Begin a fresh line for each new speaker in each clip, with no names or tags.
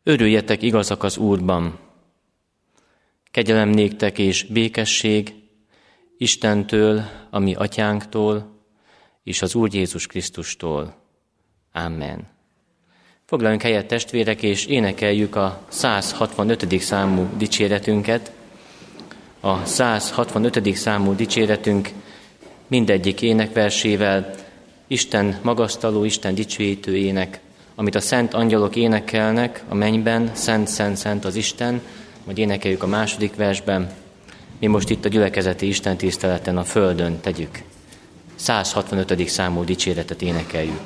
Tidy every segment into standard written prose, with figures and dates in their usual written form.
Örüljetek igazak az Úrban! Kegyelem néktek és békesség Istentől, a mi atyánktól, és az Úr Jézus Krisztustól. Amen. Foglaljunk helyet, testvérek, és énekeljük a 165. számú dicséretünket. A 165. számú dicséretünk mindegyik énekversével Isten magasztaló, Isten dicsőítő ének, amit a szent angyalok énekelnek a mennyben, szent, szent, szent az Isten, majd énekeljük a második versben. Mi most itt a gyülekezeti Isten tiszteleten a földön tegyük. 165. számú dicséretet énekeljük.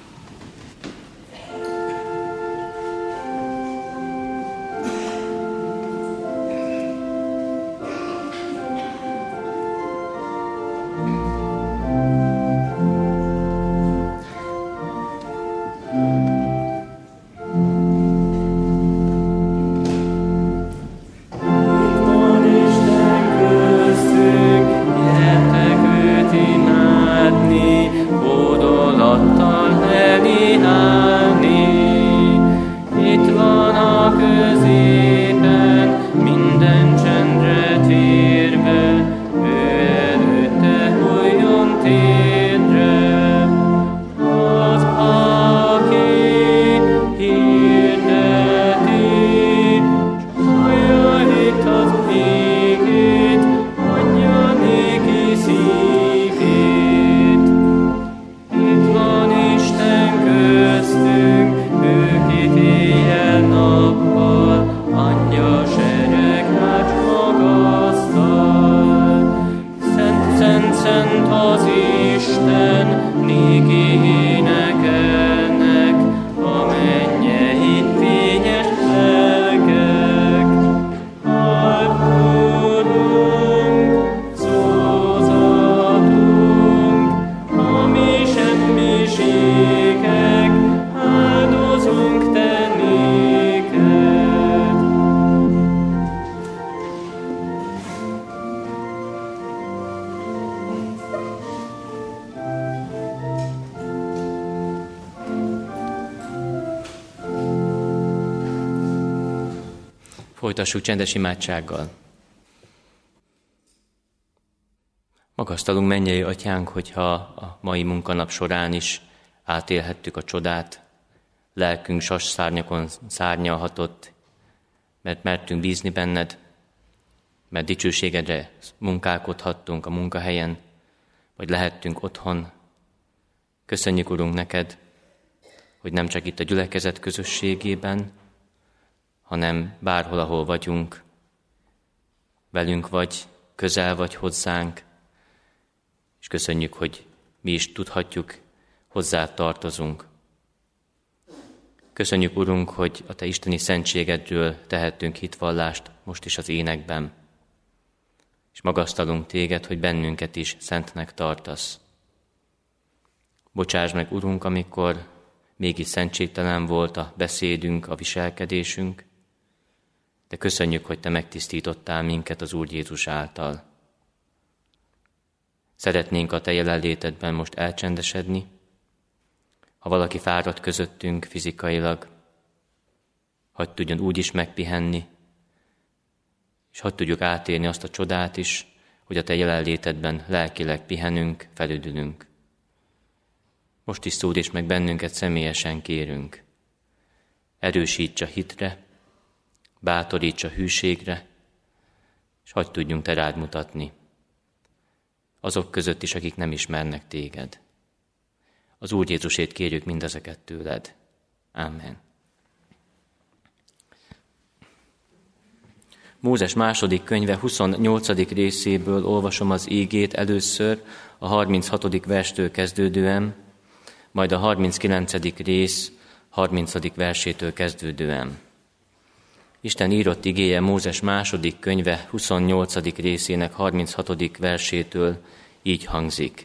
Folytassuk csendes imádsággal. Magasztalunk mennyei Atyánk, hogyha a mai munkanap során is átélhettük a csodát, lelkünk sas szárnyakon szárnyalhatott, mert mertünk bízni benned, mert dicsőségedre munkálkodhattunk a munkahelyen, vagy lehettünk otthon. Köszönjük, Urunk, neked, hogy nem csak itt a gyülekezet közösségében, hanem bárhol, ahol vagyunk, velünk vagy, közel vagy hozzánk, és köszönjük, hogy mi is tudhatjuk, hozzá tartozunk. Köszönjük, Urunk, hogy a Te isteni szentségedről tehettünk hitvallást most is az énekben, és magasztalunk Téged, hogy bennünket is szentnek tartasz. Bocsáss meg, Urunk, amikor mégis szentségtelen volt a beszédünk, a viselkedésünk, de köszönjük, hogy Te megtisztítottál minket az Úr Jézus által. Szeretnénk a Te jelenlétedben most elcsendesedni. Ha valaki fáradt közöttünk fizikailag, hadd tudjon úgy is megpihenni, és hadd tudjuk átélni azt a csodát is, hogy a Te jelenlétedben lelkileg pihenünk, felüdülünk. Most is szólj és meg bennünket, személyesen kérünk. Erősíts a hitre, bátoríts a hűségre, és hadd tudjunk Te rád mutatni. Azok között is, akik nem ismernek Téged. Az Úr Jézusét kérjük mindezeket tőled. Amen. Mózes második könyve 28. részéből olvasom az ígét először a 36. verstől kezdődően, majd a 39. rész 30. versétől kezdődően. Isten írott igéje Mózes második könyve 28. részének 36. versétől így hangzik.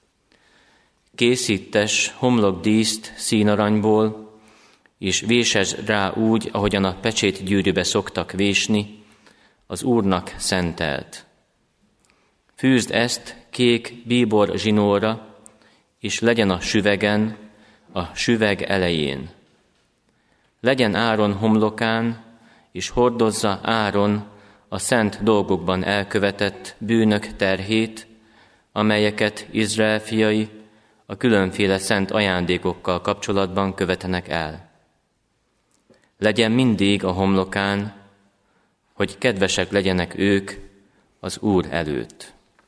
Készítes homlokdíszt színaranyból, és vésesd rá úgy, ahogyan a pecsétgyűrűbe szoktak vésni, az Úrnak szentelt. Fűzd ezt kék bíbor zsinórra, és legyen a süvegen, a süveg elején. legyen Áron homlokán, és hordozza Áron a szent dolgokban elkövetett bűnök terhét, amelyeket Izrael fiai a különféle szent ajándékokkal kapcsolatban követenek el. Legyen mindig a homlokán, hogy kedvesek legyenek ők az Úr előtt.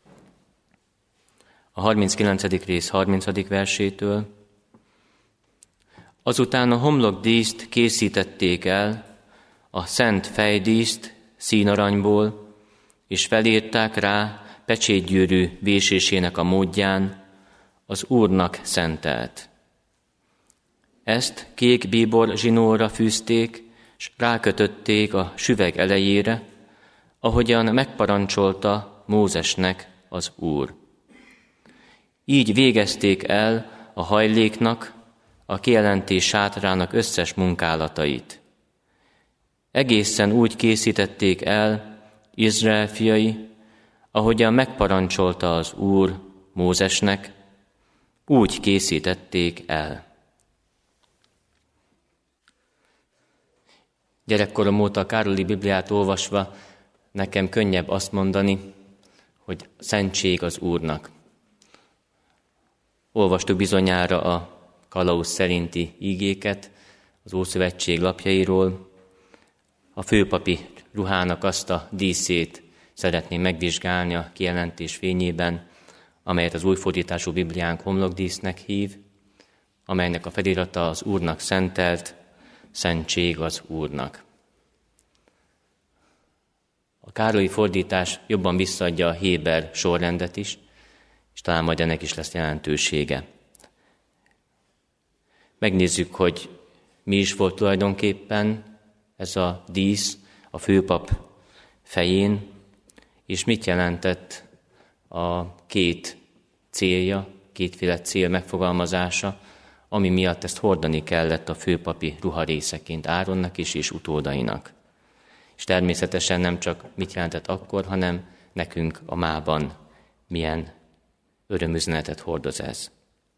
A 39. rész 30. versétől. Azután a homlokdíszt készítették el, a szent fejdíszt színaranyból, és felírták rá pecsétgyűrű vésésének a módján, az Úrnak szentelt. Ezt kék bíbor zsinórra fűzték, s rákötötték a süveg elejére, ahogyan megparancsolta Mózesnek az Úr. Így végezték el a hajléknak, a kijelentés sátrának összes munkálatait. Egészen úgy készítették el Izrael fiai, ahogyan megparancsolta az Úr Mózesnek, úgy készítették el. Gyerekkorom óta a Károli Bibliát olvasva nekem könnyebb azt mondani, hogy szentség az Úrnak. Olvastuk bizonyára a kalauz szerinti ígéket az Ószövetség lapjairól. A főpapi ruhának azt a díszét szeretném megvizsgálni a kijelentés fényében, amelyet az újfordítású Bibliánk homlokdísznek hív, amelynek a felirata az Úrnak szentelt, szentség az Úrnak. A Károlyi fordítás jobban visszaadja a héber sorrendet is, és talán majd ennek is lesz jelentősége. Megnézzük, hogy mi is volt tulajdonképpen ez a dísz a főpap fején, és mit jelentett a két célja, kétféle cél megfogalmazása, ami miatt ezt hordani kellett a főpapi ruharészeként Áronnak is és utódainak. És természetesen nem csak mit jelentett akkor, hanem nekünk a mában milyen örömüzenetet hordoz ez.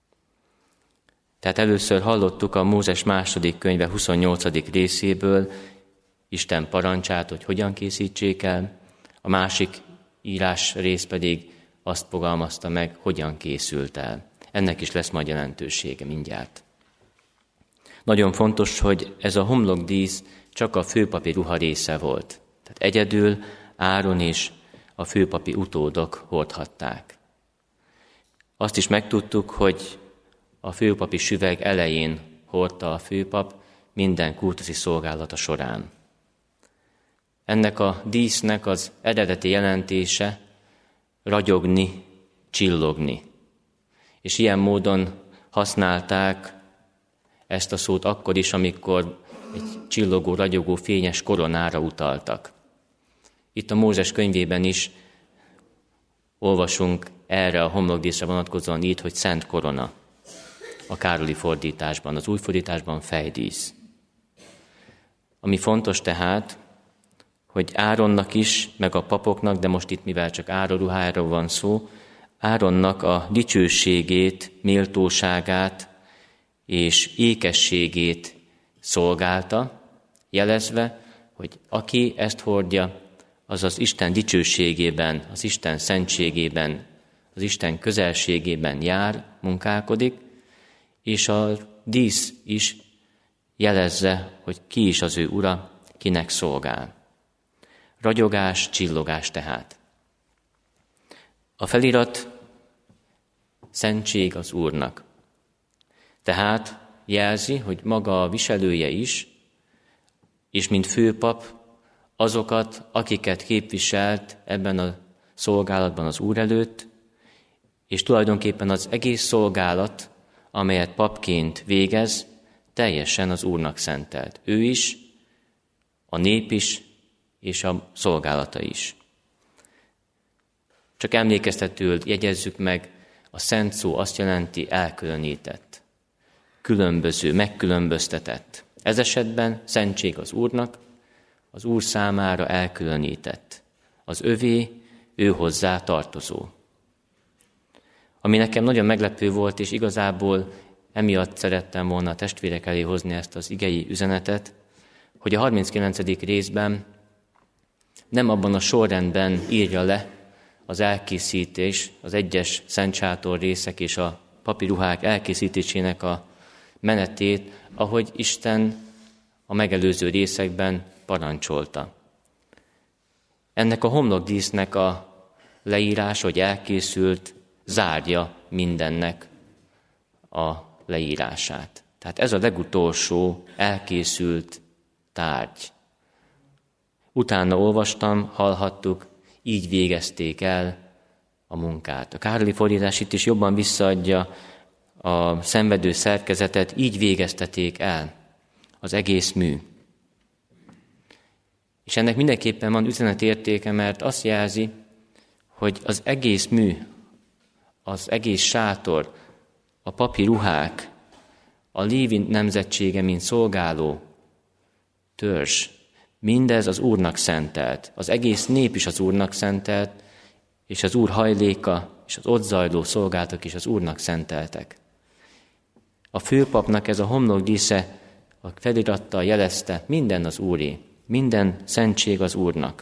Tehát először hallottuk a Mózes második könyve 28. részéből Isten parancsát, hogy hogyan készítsék el, a másik írás rész pedig azt fogalmazta meg, hogyan készült el. Ennek is lesz majd jelentősége mindjárt. Nagyon fontos, hogy ez a homlokdísz csak a főpapi ruha része volt. Tehát egyedül Áron és a főpapi utódok hordhatták. Azt is megtudtuk, hogy a főpapi süveg elején hordta a főpap minden kultuszi szolgálata során. Ennek a dísznek az eredeti jelentése ragyogni, csillogni. És ilyen módon használták ezt a szót akkor is, amikor egy csillogó, ragyogó, fényes koronára utaltak. Itt a Mózes könyvében is olvasunk erre a homlokdíszre vonatkozóan így, hogy szent korona. A Károli fordításban, az új fordításban fejdísz. Ami fontos tehát, hogy Áronnak is, meg a papoknak, de most itt mivel csak Áron ruhájáról van szó, Áronnak a dicsőségét, méltóságát és ékességét szolgálta, jelezve, hogy aki ezt hordja, az az Isten dicsőségében, az Isten szentségében, az Isten közelségében jár, munkálkodik, és a dísz is jelezze, hogy ki is az ő ura, kinek szolgál. Ragyogás, csillogás tehát. A felirat szentség az Úrnak. Tehát jelzi, hogy maga a viselője is, és mint főpap, azokat, akiket képviselt ebben a szolgálatban az Úr előtt, és tulajdonképpen az egész szolgálat, amelyet papként végez, teljesen az Úrnak szentelt. Ő is, a nép is, és a szolgálata is. Csak emlékeztetőül jegyezzük meg, a szent szó azt jelenti elkülönített, különböző, megkülönböztetett. Ez esetben szentség az Úrnak, az Úr számára elkülönített. Az övé, ő hozzá tartozó. Ami nekem nagyon meglepő volt, és igazából emiatt szerettem volna a testvérek elé hozni ezt az igei üzenetet, hogy a 39. részben nem abban a sorrendben írja le az elkészítés, az egyes szentsátor részek és a papi ruhák elkészítésének a menetét, ahogy Isten a megelőző részekben parancsolta. Ennek a homlokdísznek a leírás, hogy elkészült, zárja mindennek a leírását. Tehát ez a legutolsó elkészült tárgy. Utána olvastam, hallhattuk, így végezték el a munkát. A Károli fordítás itt is jobban visszaadja a szenvedő szerkezetet, így végezteték el az egész mű. És ennek mindenképpen van üzenetértéke, mert azt jelzi, hogy az egész mű, az egész sátor, a papi ruhák, a Lévi nemzetsége, mint szolgáló törzs, mindez az Úrnak szentelt. Az egész nép is az Úrnak szentelt, és az Úr hajléka, és az ott zajló szolgálatok is az Úrnak szenteltek. A főpapnak ez a homlokdísze a felirattal jelezte, minden az Úré, minden szentség az Úrnak.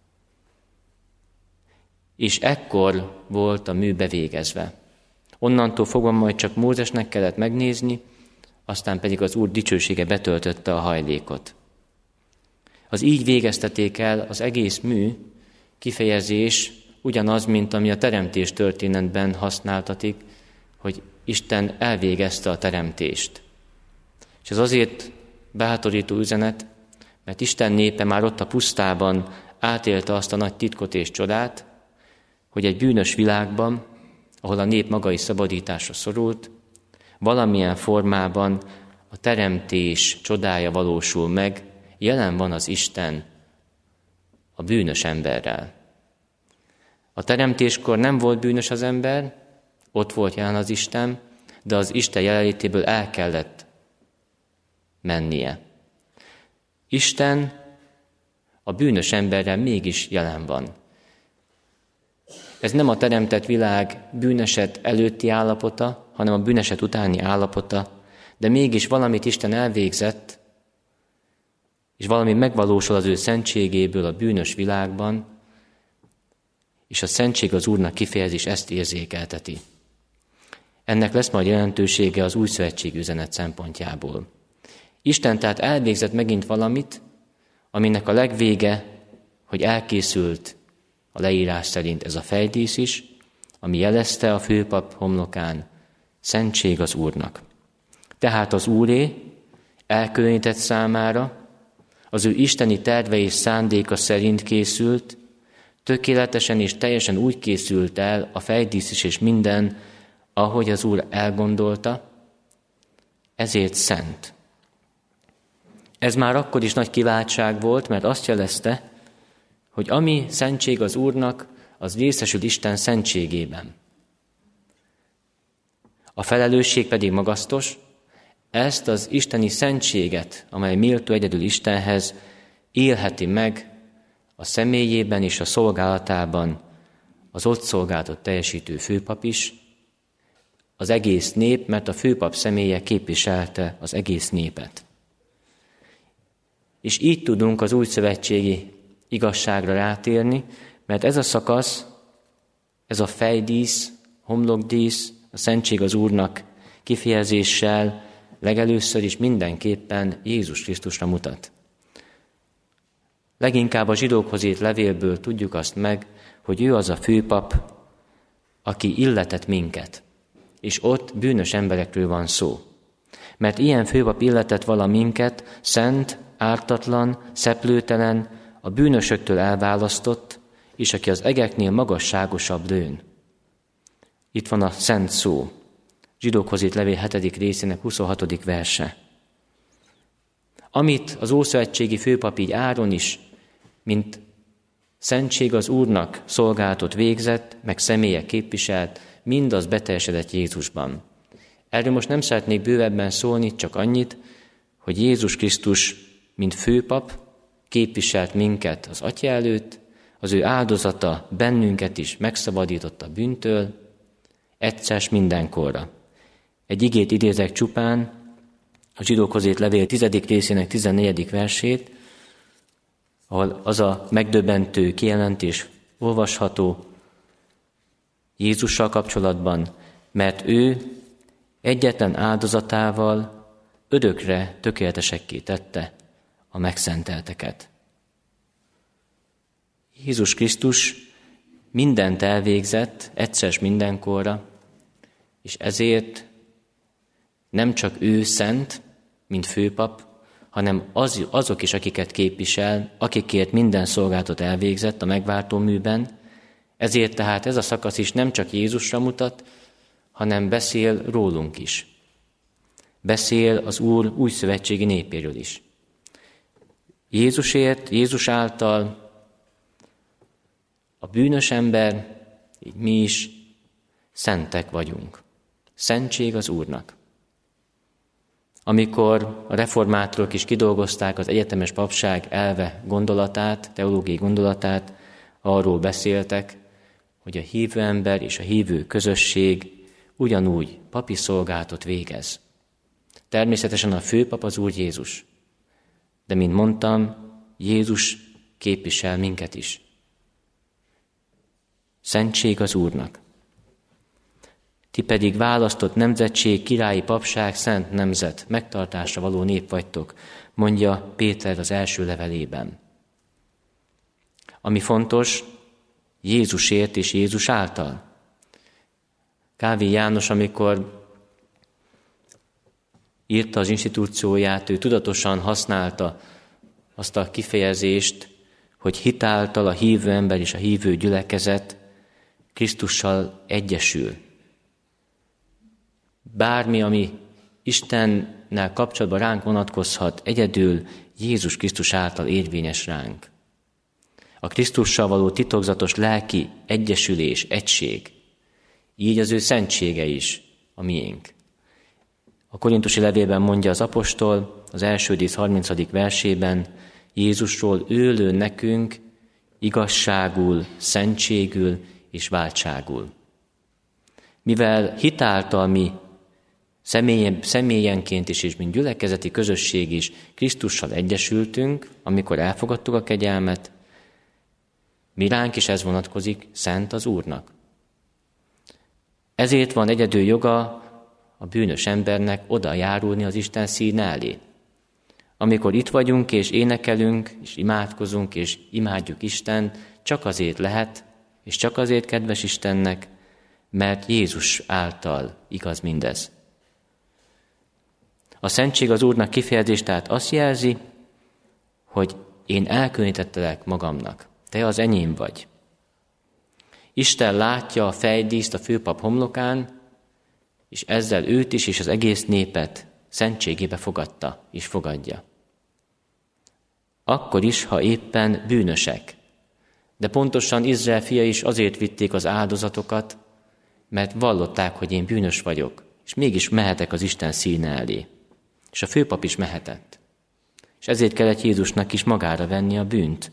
És ekkor volt a mű bevégezve. Onnantól fogva majd csak Mózesnek kellett megnézni, aztán pedig az Úr dicsősége betöltötte a hajlékot. Az így végezteték el az egész mű kifejezés ugyanaz, mint ami a teremtés történetben használtatik, hogy Isten elvégezte a teremtést. És ez azért bátorító üzenet, mert Isten népe már ott a pusztában átélte azt a nagy titkot és csodát, hogy egy bűnös világban, ahol a nép maga is szabadításra szorult, valamilyen formában a teremtés csodája valósul meg, jelen van az Isten a bűnös emberrel. A teremtéskor nem volt bűnös az ember, ott volt jelen az Isten, de az Isten jelenlétéből el kellett mennie. Isten a bűnös emberrel mégis jelen van. Ez nem a teremtett világ bűneset előtti állapota, hanem a bűneset utáni állapota, de mégis valamit Isten elvégzett, és valami megvalósul az ő szentségéből a bűnös világban, és a szentség az Úrnak kifejezés ezt érzékelteti. Ennek lesz majd jelentősége az új szövetség üzenet szempontjából. Isten tehát elvégzett megint valamit, aminek a legvége, hogy elkészült a leírás szerint ez a fejdísz is, ami jelezte a főpap homlokán, szentség az Úrnak. Tehát az Úré elkülönített számára, az ő isteni terve és szándéka szerint készült, tökéletesen és teljesen úgy készült el a fejdísz is és minden, ahogy az Úr elgondolta, ezért szent. Ez már akkor is nagy kiváltság volt, mert azt jelezte, hogy ami szentség az Úrnak, az részesül Isten szentségében. A felelősség pedig magasztos, ezt az isteni szentséget, amely méltó egyedül Istenhez, élheti meg a személyében és a szolgálatában az ott szolgálatot teljesítő főpap is, az egész nép, mert a főpap személye képviselte az egész népet. És így tudunk az új szövetségi igazságra rátérni, mert ez a szakasz, ez a fejdísz, homlokdísz, a szentség az Úrnak kifejezéssel legelőször is mindenképpen Jézus Krisztusra mutat. Leginkább a zsidókhoz írt levélből tudjuk azt meg, hogy ő az a főpap, aki illetett minket, és ott bűnös emberekről van szó. Mert ilyen főpap illetett vala minket, szent, ártatlan, szeplőtelen, a bűnösöktől elválasztott, és aki az egeknél magasságosabb lőn. Itt van a szent szó, zsidókhoz írt levél 7. részének 26. verse. Amit az ószövetségi főpap így Áron is, mint szentség az Úrnak szolgálatot végzett, meg személye képviselt, mindaz beteljesedett Jézusban. Erről most nem szeretnék bővebben szólni, csak annyit, hogy Jézus Krisztus, mint főpap, képviselt minket az Atya előtt, az ő áldozata bennünket is megszabadította bűntől, egyszer s mindenkorra. Egy igét idézek csupán, a Zsidókhoz írt levél 10. részének 14. versét, ahol az a megdöbbentő kijelentés olvasható Jézussal kapcsolatban, mert ő egyetlen áldozatával örökre tökéletesekké tette a megszentelteket. Jézus Krisztus mindent elvégzett egyszer s mindenkorra, és ezért nem csak ő szent, mint főpap, hanem azok is, akiket képvisel, akikért minden szolgálatot elvégzett a megváltó műben. Ezért tehát ez a szakasz is nem csak Jézusra mutat, hanem beszél rólunk is. Beszél az Úr újszövetségi népéről is. Jézusért, Jézus által a bűnös ember, így mi is szentek vagyunk. Szentség az Úrnak. Amikor a reformátorok is kidolgozták az egyetemes papság elve gondolatát, teológiai gondolatát, arról beszéltek, hogy a hívő ember és a hívő közösség ugyanúgy papi szolgálatot végez. Természetesen a főpap az Úr Jézus. De mint mondtam, Jézus képvisel minket is. Szentség az Úrnak. Ti pedig választott nemzetség, királyi papság, szent nemzet, megtartásra való nép vagytok, mondja Péter az első levelében. Ami fontos, Jézusért és Jézus által. Kávé János, amikor írta az institúcióját, ő tudatosan használta azt a kifejezést, hogy hitáltal a hívő ember és a hívő gyülekezet Krisztussal egyesül. Bármi, ami Istennel kapcsolatban ránk vonatkozhat, egyedül Jézus Krisztus által érvényes ránk. A Krisztussal való titokzatos lelki egyesülés, egység, így az ő szentsége is a miénk. A korintusi levélben mondja az apostol, az első rész 30. versében, Jézusról őlő nekünk igazságul, szentségül és váltságul. Mivel hitáltal mi személyenként is, és mint gyülekezeti közösség is Krisztussal egyesültünk, amikor elfogadtuk a kegyelmet, mi ránk is ez vonatkozik, szent az Úrnak. Ezért van egyedül joga a bűnös embernek oda járulni az Isten színe elé. Amikor itt vagyunk, és énekelünk, és imádkozunk, és imádjuk Istent, csak azért lehet, és csak azért kedves Istennek, mert Jézus által igaz mindez. A szentség az Úrnak kifejezés tehát azt jelzi, hogy én elkülönítettelek magamnak. Te az enyém vagy. Isten látja a fejdíszt a főpap homlokán, és ezzel őt is, és az egész népet szentségébe fogadta, és fogadja. Akkor is, ha éppen bűnösek. De pontosan Izrael fiai is azért vitték az áldozatokat, mert vallották, hogy én bűnös vagyok, és mégis mehetek az Isten színe elé. És a főpap is mehetett. És ezért kellett Jézusnak is magára venni a bűnt.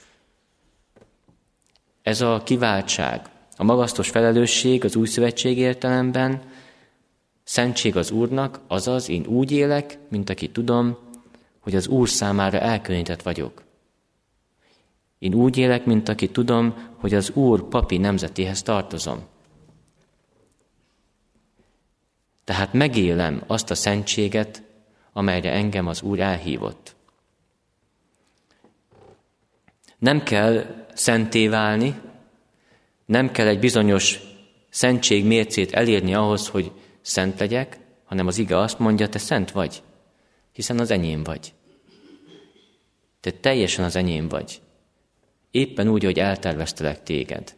Ez a kiváltság, a magasztos felelősség az új szövetség értelemben, szentség az Úrnak, azaz én úgy élek, mint aki tudom, hogy az Úr számára elkülönített vagyok. Én úgy élek, mint aki tudom, hogy az Úr papi nemzetéhez tartozom. Tehát megélem azt a szentséget, amelyre engem az Úr elhívott. Nem kell szenté válni, nem kell egy bizonyos szentség mércét elérni ahhoz, hogy szent legyek, hanem az ige azt mondja, te szent vagy, hiszen az enyém vagy. Te teljesen az enyém vagy. Éppen úgy, hogy elterveztelek téged.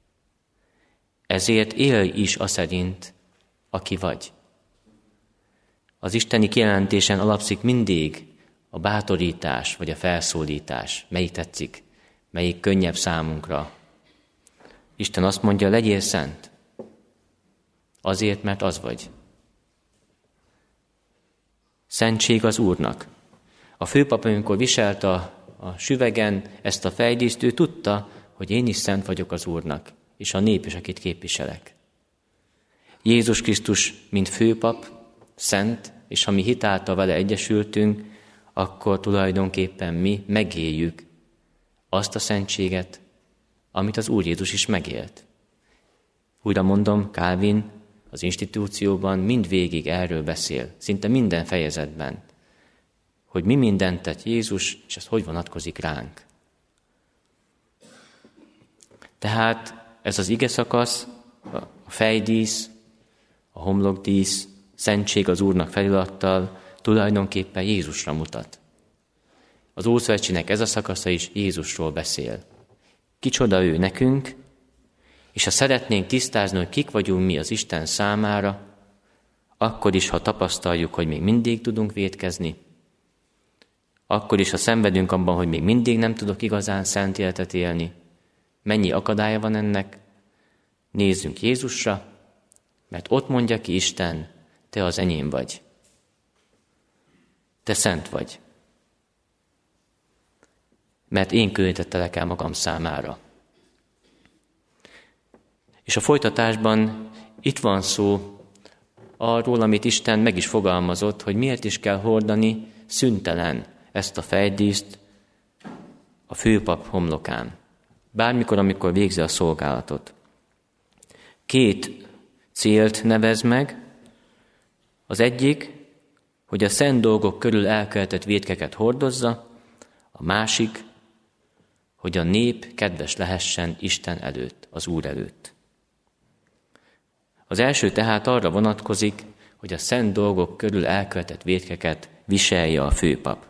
Ezért élj is aszerint, aki vagy. Az isteni kijelentésen alapszik mindig a bátorítás vagy a felszólítás. Melyik tetszik, melyik könnyebb számunkra. Isten azt mondja, legyél szent. Azért, mert az vagy. Szentség az Úrnak. A főpap, amikor viselte a süvegen ezt a fejdíszt, ő tudta, hogy én is szent vagyok az Úrnak, és a nép is, akit képviselek. Jézus Krisztus, mint főpap, szent, és ha mi hitáltal vele egyesültünk, akkor tulajdonképpen mi megéljük azt a szentséget, amit az Úr Jézus is megélt. Újra mondom, Calvin az institúcióban mindvégig erről beszél, szinte minden fejezetben, hogy mi mindent tett Jézus, és ez hogy vonatkozik ránk. Tehát ez az ige szakasz, a fejdísz, a homlokdísz, szentség az Úrnak felirattal tulajdonképpen Jézusra mutat. Az Ószövetségnek ez a szakasza is Jézusról beszél. Kicsoda ő nekünk, és ha szeretnénk tisztázni, hogy kik vagyunk mi az Isten számára, akkor is, ha tapasztaljuk, hogy még mindig tudunk vétkezni, akkor is, ha szenvedünk abban, hogy még mindig nem tudok igazán szent életet élni, mennyi akadálya van ennek, nézzünk Jézusra, mert ott mondja ki Isten, te az enyém vagy. Te szent vagy. Mert én különítettelek el magam számára. És a folytatásban itt van szó arról, amit Isten meg is fogalmazott, hogy miért is kell hordani szüntelen ezt a fejdíszt a főpap homlokán. Bármikor, amikor végzi a szolgálatot. 2 célt nevez meg. Az egyik, hogy a szent dolgok körül elkövetett vétkeket hordozza, a másik, hogy a nép kedves lehessen Isten előtt, az Úr előtt. Az első tehát arra vonatkozik, hogy a szent dolgok körül elkövetett vétkeket viselje a főpap.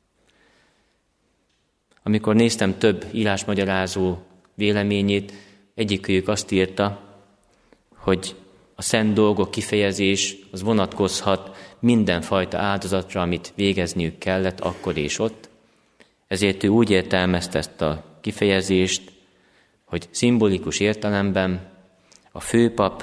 Amikor néztem több írásmagyarázó véleményét, egyikőjük azt írta, hogy a szent dolgok kifejezés az vonatkozhat mindenfajta áldozatra, amit végezniük kellett akkor és ott. Ezért ő úgy értelmezte ezt a kifejezést, hogy szimbolikus értelemben a főpap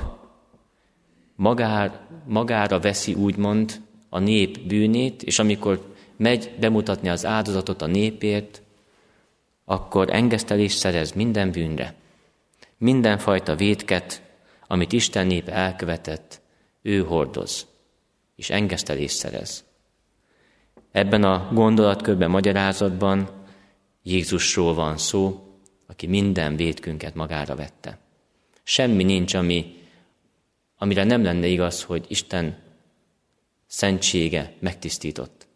magára veszi úgymond a nép bűnét, és amikor megy bemutatni az áldozatot a népért, akkor engesztelést szerez minden bűnre. Mindenfajta vétket, amit Isten népe elkövetett, ő hordoz, és engesztelést szerez. Ebben a gondolatkörben, magyarázatban Jézusról van szó, aki minden vétkünket magára vette. Semmi nincs, amire nem lenne igaz, hogy Isten szentsége megtisztított.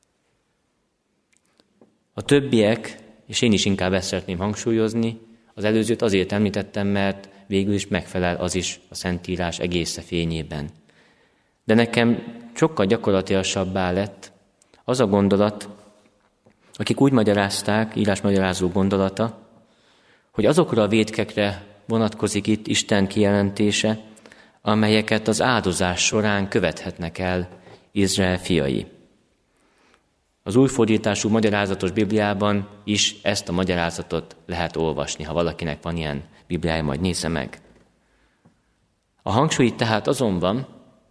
A többiek, és én is inkább ezt szeretném hangsúlyozni, az előzőt azért említettem, mert végül is megfelel az is a Szentírás egész fényében. De nekem sokkal gyakorlatilasabbá lett az a gondolat, akik úgy magyarázták, írásmagyarázó gondolata, hogy azokra a vétkekre vonatkozik itt Isten kijelentése, amelyeket az áldozás során követhetnek el Izrael fiai. Az újfordítású magyarázatos Bibliában is ezt a magyarázatot lehet olvasni, ha valakinek van ilyen Bibliája, majd nézze meg. A hangsúly tehát azon van,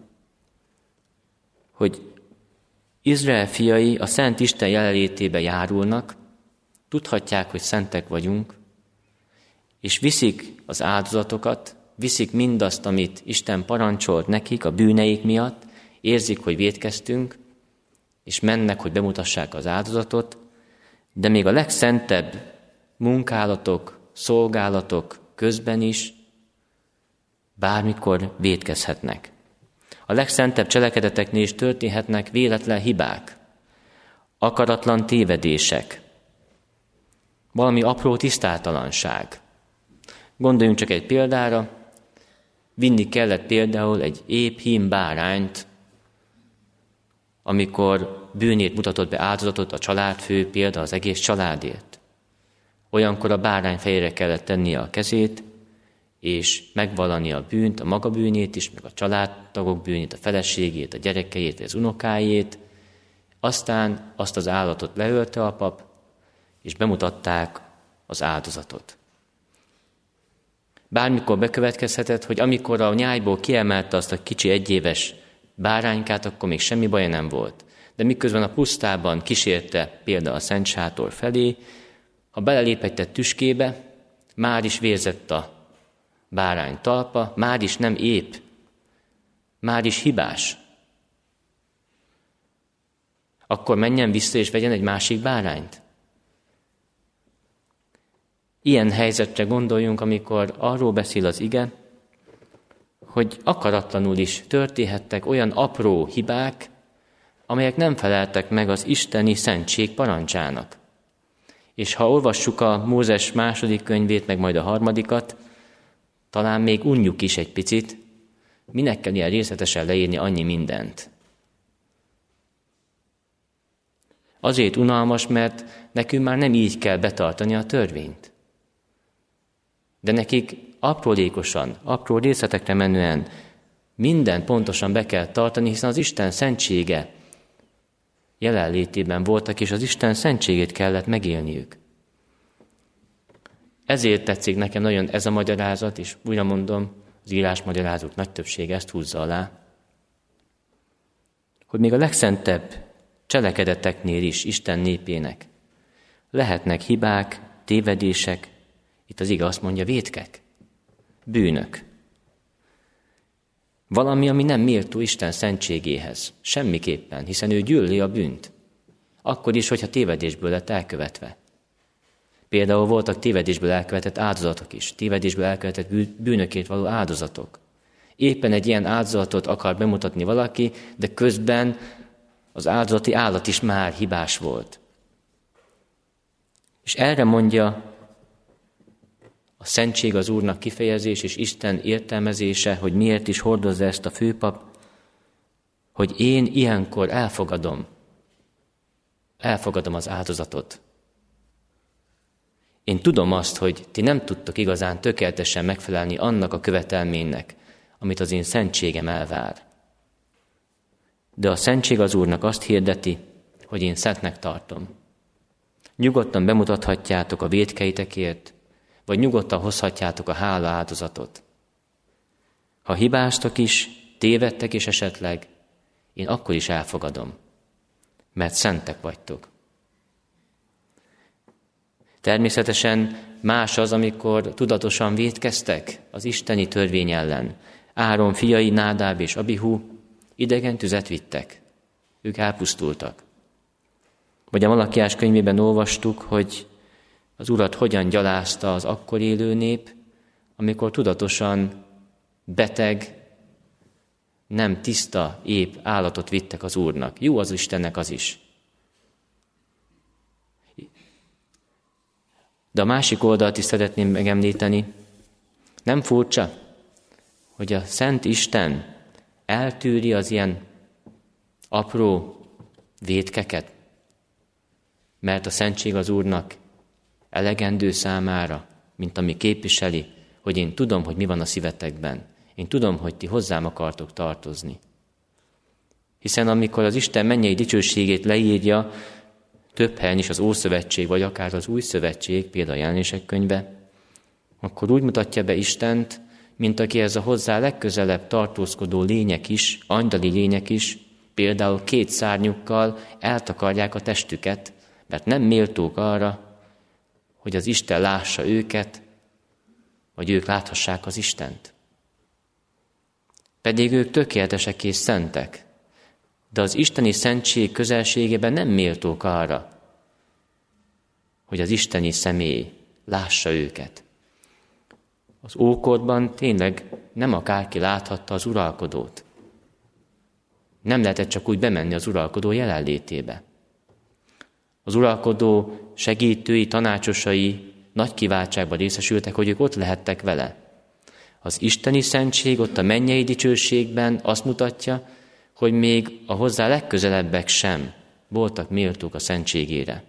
hogy Izrael fiai a Szent Isten jelenlétébe járulnak, tudhatják, hogy szentek vagyunk, és viszik az áldozatokat, viszik mindazt, amit Isten parancsolt nekik a bűneik miatt, érzik, hogy vétkeztünk, és mennek, hogy bemutassák az áldozatot, de még a legszentebb munkálatok, szolgálatok közben is bármikor vétkezhetnek. A legszentebb cselekedeteknél is történhetnek véletlen hibák, akaratlan tévedések, valami apró tisztátalanság. Gondoljunk csak egy példára, vinni kellett például egy épp hím bárányt, amikor bűnét mutatott be áldozatot a családfő, például az egész családért. Olyankor a bárány fejére kellett tennie a kezét, és megvallani a bűnt, a maga bűnét is, meg a családtagok bűnét, a feleségét, a gyerekeit, vagy az unokájét. Aztán azt az állatot leölte a pap, és bemutatták az áldozatot. Bármikor bekövetkezhetett, hogy amikor a nyájból kiemelte azt a kicsi egyéves báránykát, akkor még semmi baja nem volt. De miközben a pusztában kísérte például a Szent Sátor felé, ha belelépett egy tüskébe, már is vérzett a bárány talpa, már is nem épp már is hibás. Akkor menjen vissza és vegyen egy másik bárányt. Ilyen helyzetre gondoljunk, amikor arról beszél az ige, hogy akaratlanul is történhettek olyan apró hibák, amelyek nem feleltek meg az isteni szentség parancsának. És ha olvassuk a Mózes második könyvét, meg majd a harmadikat, talán még unjuk is egy picit, minek kell ilyen részletesen leírni annyi mindent. Azért unalmas, mert nekünk már nem így kell betartani a törvényt. De nekik aprólékosan, apró részletekre menően mindent pontosan be kell tartani, hiszen az Isten szentsége jelenlétében voltak, és az Isten szentségét kellett megélniük. Ezért tetszik nekem nagyon ez a magyarázat, és újra mondom, az írásmagyarázók nagy többsége ezt húzza alá, hogy még a legszentebb cselekedeteknél is Isten népének lehetnek hibák, tévedések, itt az ige azt mondja, vétkek, bűnök. Valami, ami nem méltó Isten szentségéhez. Semmiképpen, hiszen ő gyűlöli a bűnt. Akkor is, hogyha tévedésből lett elkövetve. Például voltak tévedésből elkövetett áldozatok is, tévedésből elkövetett bűnökért való áldozatok. Éppen egy ilyen áldozatot akar bemutatni valaki, de közben az áldozati állat is már hibás volt. És erre mondja a szentség az Úrnak kifejezés és Isten értelmezése, hogy miért is hordozza ezt a főpap, hogy én ilyenkor elfogadom az áldozatot. Én tudom azt, hogy ti nem tudtok igazán tökéletesen megfelelni annak a követelménynek, amit az én szentségem elvár. De a szentség az Úrnak azt hirdeti, hogy én szentnek tartom. Nyugodtan bemutathatjátok a vétkeitekért, vagy nyugodtan hozhatjátok a hála áldozatot. Ha hibáztok is, tévedtek is esetleg, én akkor is elfogadom, mert szentek vagytok. Természetesen más az, amikor tudatosan vétkeztek az isteni törvény ellen. Áron fiai, Nádáb és Abihu idegen tüzet vittek. Ők elpusztultak. Vagy a Malakiás könyvében olvastuk, hogy az Urat hogyan gyalázta az akkor élő nép, amikor tudatosan beteg, nem tiszta, épp állatot vittek az Úrnak. Jó az Istennek az is. De a másik oldalt is szeretném megemlíteni. Nem furcsa, hogy a Szent Isten eltűri az ilyen apró vétkeket, mert a szentség az Úrnak elegendő számára, mint ami képviseli, hogy én tudom, hogy mi van a szívetekben. Én tudom, hogy ti hozzám akartok tartozni. Hiszen amikor az Isten mennyei dicsőségét leírja, több helyen is az Ószövetség, vagy akár az Új Szövetség, például a Jelenések könyve, akkor úgy mutatja be Istent, mint akihez a hozzá legközelebb tartózkodó lények is, angyali lények is, például 2 szárnyukkal eltakarják a testüket, mert nem méltók arra, hogy az Isten lássa őket, vagy ők láthassák az Istent. Pedig ők tökéletesek és szentek, de az isteni szentség közelségében nem méltók arra, hogy az isteni személy lássa őket. Az ókorban tényleg nem akárki láthatta az uralkodót. Nem lehetett csak úgy bemenni az uralkodó jelenlétébe. Az uralkodó segítői, tanácsosai nagy kiváltságban részesültek, hogy ők ott lehettek vele. Az isteni szentség ott a mennyei dicsőségben azt mutatja, hogy még a hozzá legközelebbek sem voltak méltók a szentségére.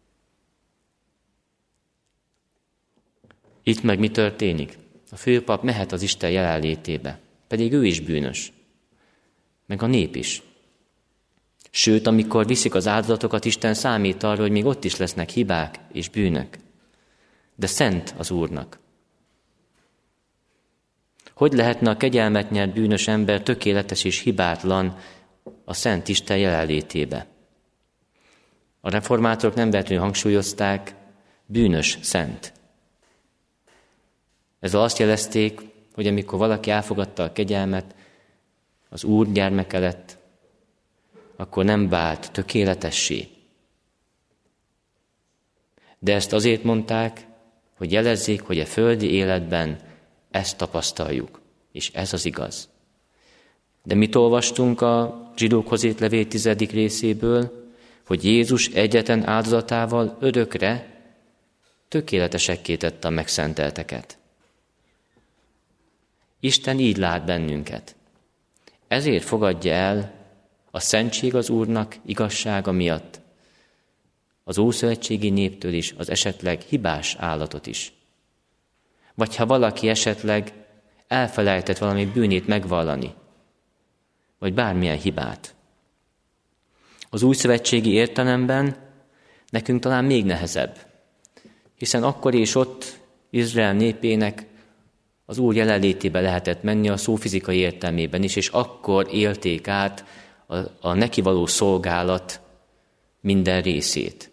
Itt meg mi történik? A főpap mehet az Isten jelenlétébe, pedig ő is bűnös, meg a nép is. Sőt, amikor viszik az áldozatokat, Isten számít arra, hogy még ott is lesznek hibák és bűnök. De szent az Úrnak. Hogy lehetne a kegyelmet nyert bűnös ember tökéletes és hibátlan a Szent Isten jelenlétébe? A reformátorok nem véletlenül hangsúlyozták, bűnös szent. Ezzel azt jelezték, hogy amikor valaki elfogadta a kegyelmet, az Úr gyermeke lett, akkor nem vált tökéletessé. De ezt azért mondták, hogy jelezzék, hogy a földi életben ezt tapasztaljuk, és ez az igaz. De mit olvastunk a Zsidókhoz írt levél 10. részéből, hogy Jézus egyetlen áldozatával örökre tökéletesekké tette a megszentelteket. Isten így lát bennünket. Ezért fogadja el a szentség az Úrnak igazsága miatt az ószövetségi néptől is az esetleg hibás állatot is. Vagy ha valaki esetleg elfelejtett valami bűnét megvallani, vagy bármilyen hibát. Az újszövetségi értelemben nekünk talán még nehezebb, hiszen akkor és ott Izrael népének az Úr jelenlétébe lehetett menni a szó fizikai értelmében is, és akkor élték át a neki való szolgálat minden részét.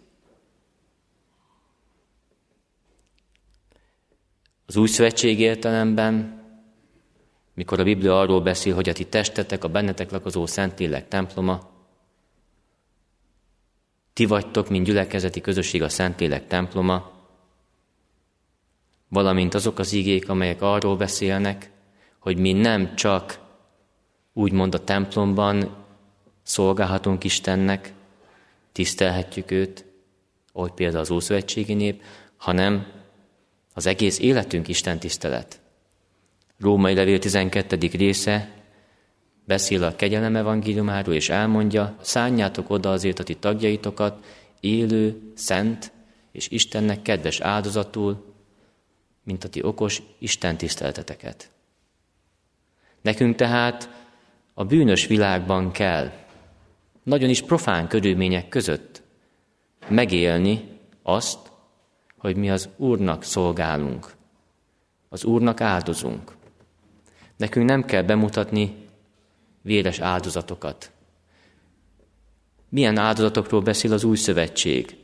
Az újszövetség értelemben, mikor a Biblia arról beszél, hogy a ti testetek, a bennetek lakozó Szentlélek temploma, ti vagytok, mint gyülekezeti közösség a Szentlélek temploma, valamint azok az igék, amelyek arról beszélnek, hogy mi nem csak úgymond a templomban szolgálhatunk Istennek, tisztelhetjük őt, ahogy például az ószövetségi nép, hanem az egész életünk Isten tisztelet. Római levél 12. része beszél a kegyelem evangéliumáról, és elmondja, szánjátok oda azért a ti tagjaitokat élő, szent és Istennek kedves áldozatul, mint a ti okos Isten tisztelteteket. Nekünk tehát a bűnös világban kell, nagyon is profán körülmények között megélni azt, hogy mi az Úrnak szolgálunk, az Úrnak áldozunk. Nekünk nem kell bemutatni véres áldozatokat. Milyen áldozatokról beszél az új szövetség?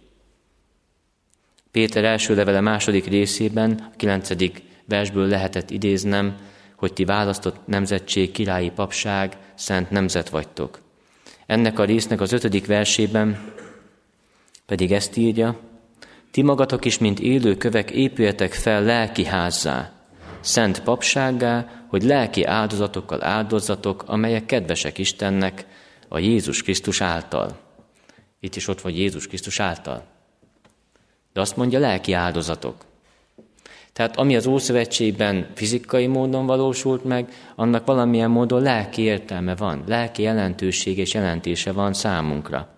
Péter első levele 2. részében, a 9. versből lehetett idéznem, hogy ti választott nemzetség, királyi papság, szent nemzet vagytok. Ennek a résznek az 5. versében pedig ezt írja, ti magatok is, mint élő kövek, épüljetek fel lelki házzá, szent papsággá, hogy lelki áldozatokkal áldozzatok, amelyek kedvesek Istennek a Jézus Krisztus által. Itt is ott vagy Jézus Krisztus által. De azt mondja, lelki áldozatok. Tehát ami az Ószövetségben fizikai módon valósult meg, annak valamilyen módon lelki értelme van, lelki jelentőség és jelentése van számunkra.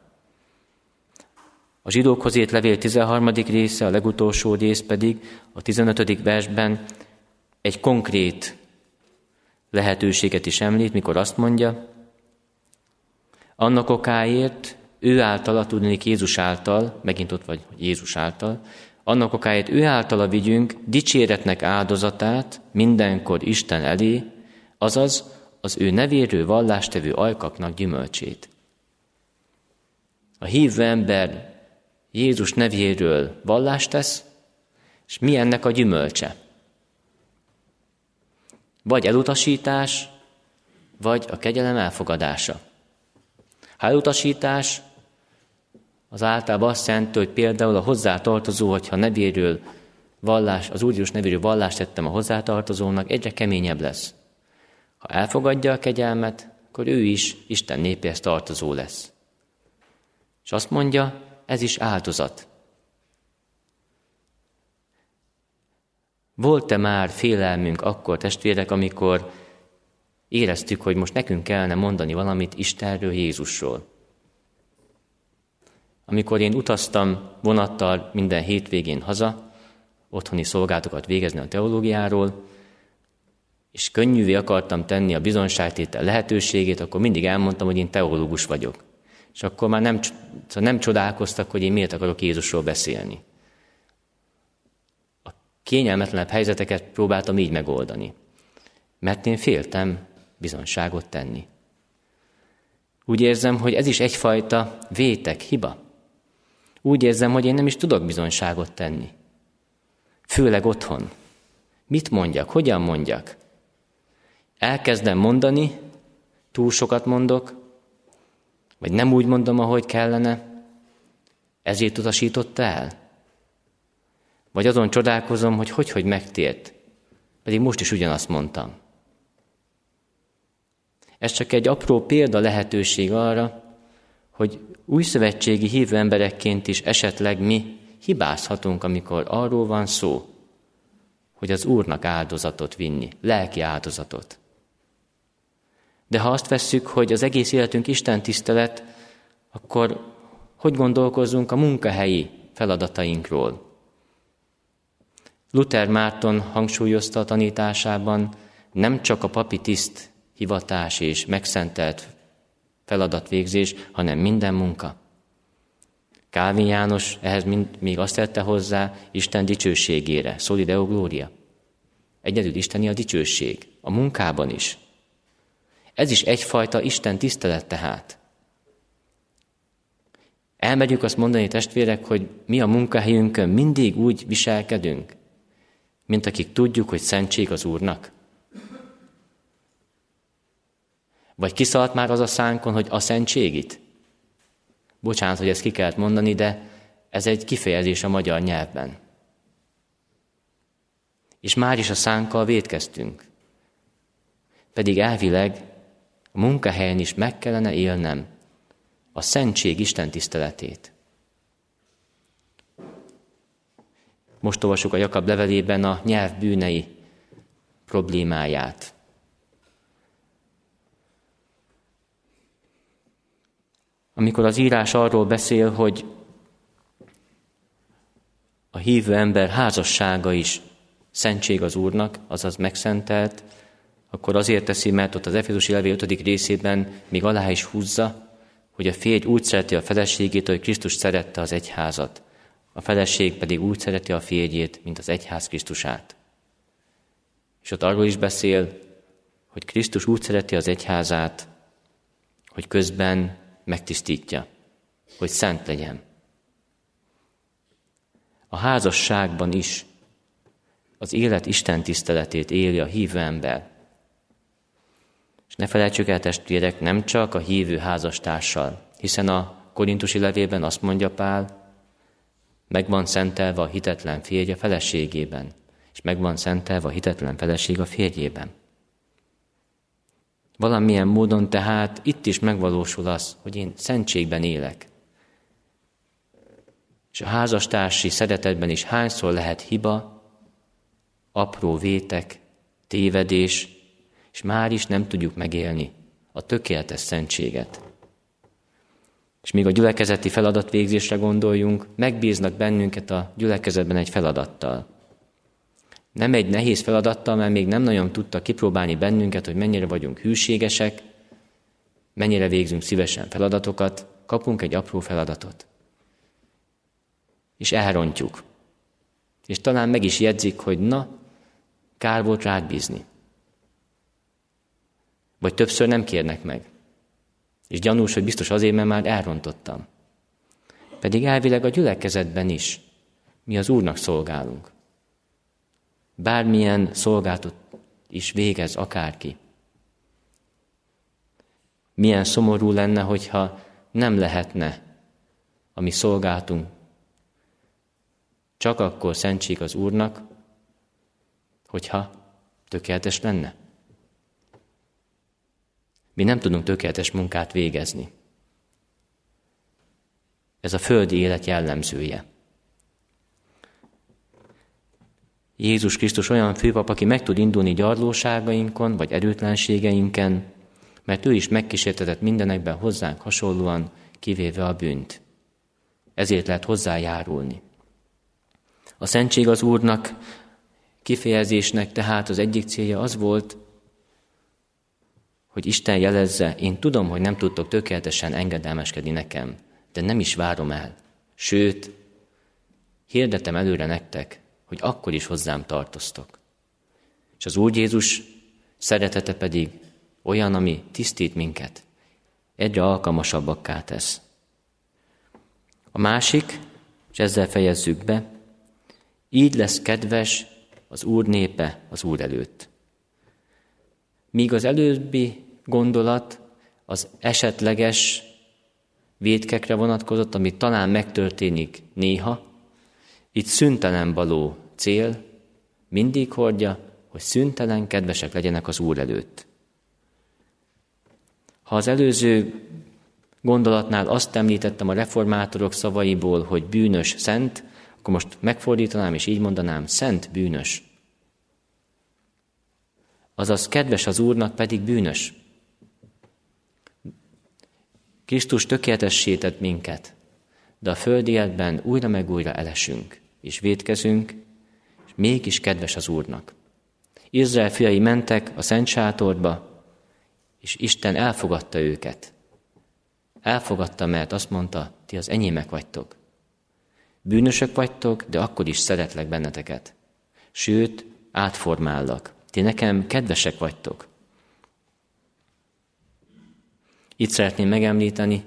A Zsidókhoz írt levél 13. része, a legutolsó rész pedig a 15. versben egy konkrét lehetőséget is említ, mikor azt mondja, annak okáért ő általa, tudnék Jézus által, megint ott vagy Jézus által, annak okáért ő általa vigyünk dicséretnek áldozatát mindenkor Isten elé, azaz az ő nevéről vallástevő ajkaknak gyümölcsét. A hívő ember Jézus nevéről vallást tesz, és mi ennek a gyümölcse? Vagy elutasítás, vagy a kegyelem elfogadása. Ha elutasítás, az általában azt jelenti, hogy például a hozzátartozó, hogyha nevéről az Úr Jézus nevéről vallást tettem a hozzátartozónak, egyre keményebb lesz. Ha elfogadja a kegyelmet, akkor ő is Isten népéhez tartozó lesz. És azt mondja, ez is áldozat. Volt-e már félelmünk akkor, testvérek, amikor éreztük, hogy most nekünk kellene mondani valamit Istenről, Jézusról? Amikor én utaztam vonattal minden hétvégén haza, otthoni szolgálatokat végezni a teológiáról, és könnyűvé akartam tenni a bizonyságtétel lehetőségét, akkor mindig elmondtam, hogy én teológus vagyok. És akkor már nem csodálkoztak, hogy én miért akarok Jézusról beszélni. A kényelmetlenebb helyzeteket próbáltam így megoldani, mert én féltem bizonyságot tenni. Úgy érzem, hogy ez is egyfajta vétek, hiba. Úgy érzem, hogy én nem is tudok bizonyságot tenni. Főleg otthon. Mit mondjak, hogyan mondjak? Elkezdem mondani, túl sokat mondok, vagy nem úgy mondom, ahogy kellene, ezért utasította el? Vagy azon csodálkozom, hogy megtért, pedig most is ugyanazt mondtam. Ez csak egy apró példa lehetőség arra, hogy újszövetségi hívő emberekként is esetleg mi hibázhatunk, amikor arról van szó, hogy az Úrnak áldozatot vinni, lelki áldozatot. De ha azt vesszük, hogy az egész életünk Isten tisztelet, akkor hogy gondolkozzunk a munkahelyi feladatainkról? Luther Márton hangsúlyozta a tanításában, nem csak a papi tiszt, hivatás és megszentelt feladatvégzés, hanem minden munka. Kálvin János ehhez még azt tette hozzá, Isten dicsőségére, soli deo gloria. Egyedül isteni a dicsőség, a munkában is. Ez is egyfajta Isten tisztelet tehát. Elmegyünk azt mondani, testvérek, hogy mi a munkahelyünkön mindig úgy viselkedünk, mint akik tudjuk, hogy szentség az Úrnak. Vagy kiszaladt már az a szánkon, hogy a szentségit? Bocsánat, hogy ezt ki kellett mondani, de ez egy kifejezés a magyar nyelvben. És már is a szánkkal vétkeztünk. Pedig elvileg a munkahelyen is meg kellene élnem a szentség Isten tiszteletét. Most olvasjuk a Jakab levelében a nyelv bűnei problémáját. Amikor az írás arról beszél, hogy a hívő ember házassága is szentség az Úrnak, azaz megszentelt, akkor azért teszi, mert ott az Efézusi levél 5. részében még alá is húzza, hogy a férj úgy szereti a feleségét, hogy Krisztus szerette az egyházat. A feleség pedig úgy szereti a férjét, mint az egyház Krisztusát. És ott arról is beszél, hogy Krisztus úgy szereti az egyházát, hogy közben megtisztítja, hogy szent legyen. A házasságban is az élet Isten tiszteletét éli a hívő ember. És ne felejtsük el, testvérek, nem csak a hívő házastársal, hiszen a korintusi levélben azt mondja Pál, meg van szentelve a hitetlen férj a feleségében, és meg van szentelve a hitetlen feleség a férjében. Valamilyen módon tehát itt is megvalósul az, hogy én szentségben élek. És a házastársi szeretetben is hányszor lehet hiba, apró vétek, tévedés, és már is nem tudjuk megélni a tökéletes szentséget. És még a gyülekezeti feladatvégzésre gondoljunk, megbíznak bennünket a gyülekezetben egy feladattal. Nem egy nehéz feladattal, mert még nem nagyon tudta kipróbálni bennünket, hogy mennyire vagyunk hűségesek, mennyire végzünk szívesen feladatokat, kapunk egy apró feladatot. És elrontjuk. És talán meg is jegyzik, hogy na, kár volt rád bízni. Vagy többször nem kérnek meg. És gyanús, hogy biztos azért, mert már elrontottam. Pedig elvileg a gyülekezetben is mi az Úrnak szolgálunk. Bármilyen szolgálatot is végez akárki. Milyen szomorú lenne, hogyha nem lehetne a mi szolgálatunk csak akkor szentség az Úrnak, hogyha tökéletes lenne. Mi nem tudunk tökéletes munkát végezni. Ez a földi élet jellemzője. Jézus Krisztus olyan főpap, aki meg tud indulni gyarlóságainkon, vagy erőtlenségeinken, mert ő is megkísértetett mindenekben hozzánk hasonlóan, kivéve a bűnt. Ezért lehet hozzájárulni. A szentség az Úrnak kifejezésnek tehát az egyik célja az volt, hogy Isten jelezze, én tudom, hogy nem tudtok tökéletesen engedelmeskedni nekem, de nem is várom el. Sőt, hirdetem előre nektek, hogy akkor is hozzám tartoztok. És az Úr Jézus szeretete pedig olyan, ami tisztít minket, egyre alkalmasabbakká tesz. A másik, és ezzel fejezzük be, így lesz kedves az Úr népe az Úr előtt. Míg az előbbi gondolat az esetleges vétkekre vonatkozott, ami talán megtörténik néha. Itt szüntelen való cél mindig hordja, hogy szüntelen kedvesek legyenek az Úr előtt. Ha az előző gondolatnál azt említettem a reformátorok szavaiból, hogy bűnös, szent, akkor most megfordítanám és így mondanám, szent, bűnös. Azaz kedves az Úrnak, pedig bűnös. Krisztus tökéletessé tett minket, de a földi életben újra meg újra elesünk, és vétkezünk, és mégis kedves az Úrnak. Izrael fiai mentek a Szent Sátorba, és Isten elfogadta őket. Elfogadta, mert azt mondta, ti az enyémek vagytok. Bűnösök vagytok, de akkor is szeretlek benneteket. Sőt, átformállak. Ti nekem kedvesek vagytok. Itt szeretném megemlíteni,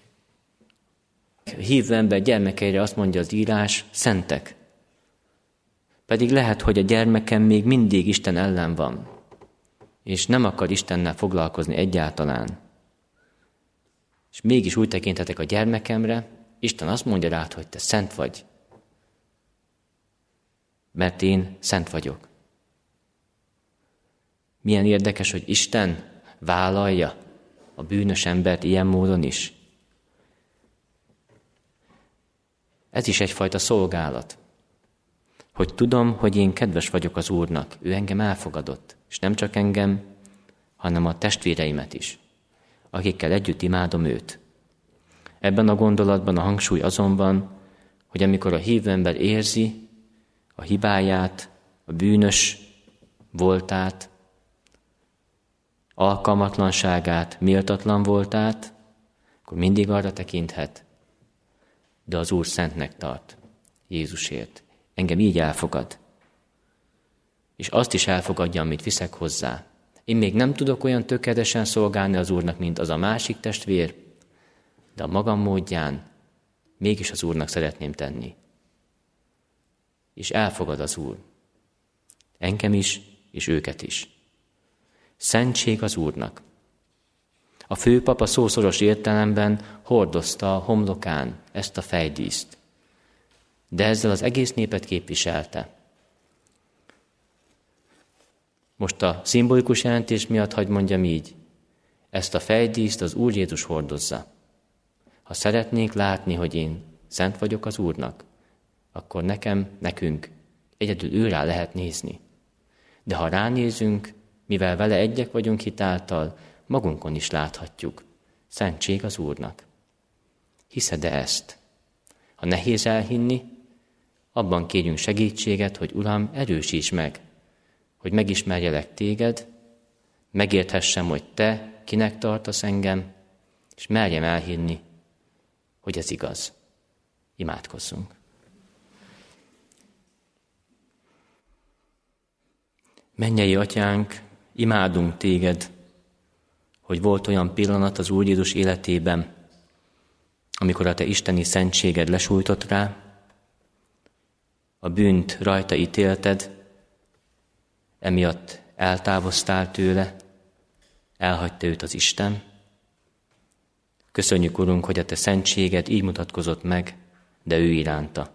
hívő ember gyermekeire azt mondja az írás, szentek. Pedig lehet, hogy a gyermekem még mindig Isten ellen van, és nem akar Istennel foglalkozni egyáltalán. És mégis úgy tekinthetek a gyermekemre, Isten azt mondja rá, hogy te szent vagy. Mert én szent vagyok. Milyen érdekes, hogy Isten vállalja a bűnös embert ilyen módon is. Ez is egyfajta szolgálat. Hogy tudom, hogy én kedves vagyok az Úrnak. Ő engem elfogadott. És nem csak engem, hanem a testvéreimet is, akikkel együtt imádom őt. Ebben a gondolatban a hangsúly azon van, hogy amikor a hívő ember érzi a hibáját, a bűnös voltát, alkalmatlanságát, méltatlan voltát, akkor mindig arra tekinthet, de az Úr szentnek tart Jézusért. Engem így elfogad. És azt is elfogadja, amit viszek hozzá. Én még nem tudok olyan tökéletesen szolgálni az Úrnak, mint az a másik testvér, de a magam módján mégis az Úrnak szeretném tenni. És elfogad az Úr. Engem is, és őket is. Szentség az Úrnak. A főpap a szószoros értelemben hordozta a homlokán ezt a fejdíszt, de ezzel az egész népet képviselte. Most a szimbolikus jelentés miatt hadd mondjam így, ezt a fejdíszt az Úr Jézus hordozza. Ha szeretnék látni, hogy én szent vagyok az Úrnak, akkor nekünk egyedül őrá lehet nézni. De ha ránézünk, mivel vele egyek vagyunk hitáltal, magunkon is láthatjuk. Szentség az Úrnak. Hiszed-e ezt? Ha nehéz elhinni, abban kérjünk segítséget, hogy Uram, erősíts meg, hogy megismerjelek téged, megérthessem, hogy te kinek tartasz engem, és merjem elhinni, hogy ez igaz. Imádkozzunk. Mennyei Atyánk, imádunk téged, hogy volt olyan pillanat az Úr Jézus életében, amikor a te isteni szentséged lesújtott rá, a bűnt rajta ítélted, emiatt eltávoztál tőle, elhagyta őt az Isten. Köszönjük, Urunk, hogy a te szentséged így mutatkozott meg, de ő iránta.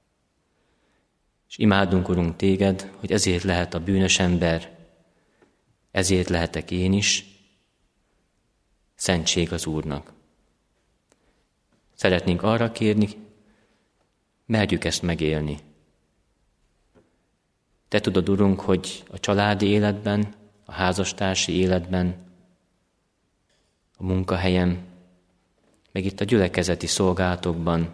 És imádunk, Urunk, téged, hogy ezért lehet a bűnös ember, ezért lehetek én is, szentség az Úrnak. Szeretnénk arra kérni, merjük ezt megélni. Te tudod, Urunk, hogy a családi életben, a házastársi életben, a munkahelyen, meg itt a gyülekezeti szolgálatokban,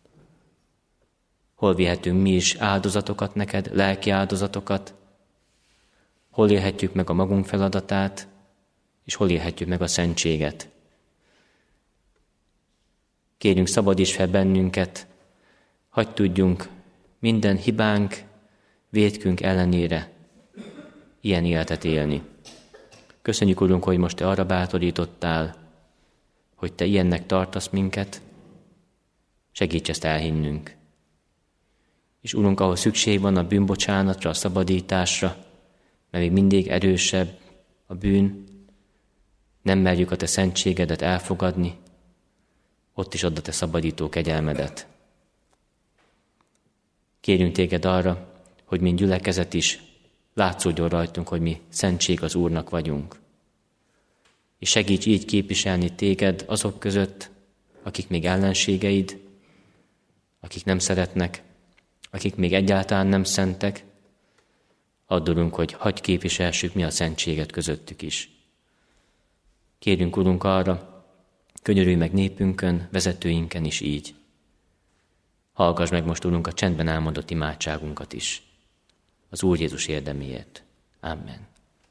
hol vihetünk mi is áldozatokat neked, lelki áldozatokat, hol élhetjük meg a magunk feladatát, és hol élhetjük meg a szentséget. Kérjünk, szabadíts fel bennünket, hadd tudjunk minden hibánk, vétkünk ellenére ilyen életet élni. Köszönjük, Urunk, hogy most te arra bátorítottál, hogy te ilyennek tartasz minket, segíts ezt elhinnünk. És Urunk, ahol szükség van a bűnbocsánatra, a szabadításra, mert még mindig erősebb a bűn, nem merjük a te szentségedet elfogadni, ott is add a te szabadító kegyelmedet. Kérünk téged arra, hogy mint gyülekezet is látszódjon rajtunk, hogy mi szentség az Úrnak vagyunk. És segíts így képviselni téged azok között, akik még ellenségeid, akik nem szeretnek, akik még egyáltalán nem szentek. Add, Urunk, hogy hagyj képviselsük mi a szentséget közöttük is. Kérjünk, Urunk, arra, könyörülj meg népünkön, vezetőinken is így. Hallgass meg most, Urunk, a csendben elmondott imádságunkat is. Az Úr Jézus érdeméért. Amen.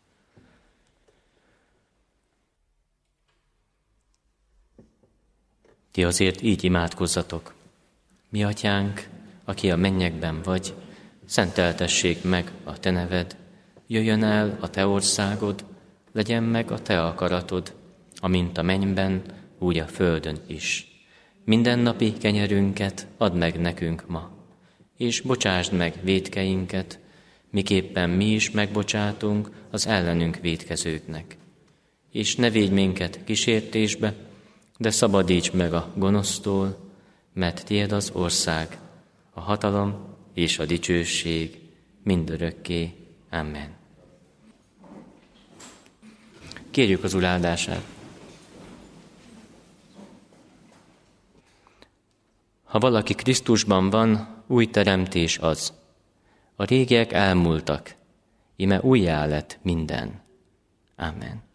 Ti azért így imádkozzatok. Mi atyánk, aki a mennyekben vagy, szenteltessék meg a te neved, jöjjön el a te országod, legyen meg a te akaratod, amint a mennyben, úgy a földön is. Mindennapi kenyerünket add meg nekünk ma, és bocsásd meg vétkeinket, miképpen mi is megbocsátunk az ellenünk vétkezőknek. És ne védj minket kísértésbe, de szabadíts meg a gonosztól, mert tiéd az ország, a hatalom és a dicsőség mindörökké. Amen. Kérjük az Úr áldását. Ha valaki Krisztusban van, új teremtés az. A régiek elmúltak, íme újjá lett minden. Amen.